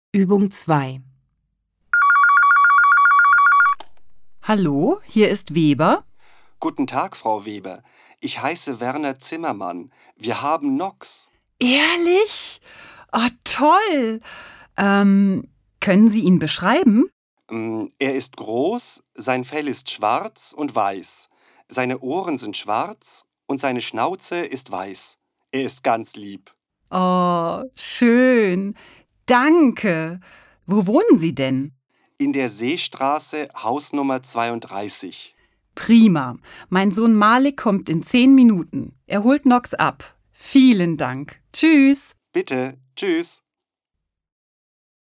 Übung 2. Hallo, hier ist Weber. Guten Tag, Frau Weber. Ich heiße Werner Zimmermann. Wir haben Nox. Ehrlich? Oh, toll. Können Sie ihn beschreiben? Er ist groß, sein Fell ist schwarz und weiß. Seine Ohren sind schwarz und seine Schnauze ist weiß. Er ist ganz lieb. Oh, schön. Danke. Wo wohnen Sie denn? In der Seestraße, Hausnummer 32. Prima. Mein Sohn Malik kommt in 10 Minuten. Er holt Nox ab. Vielen Dank. Tschüss. Bitte, tschüss.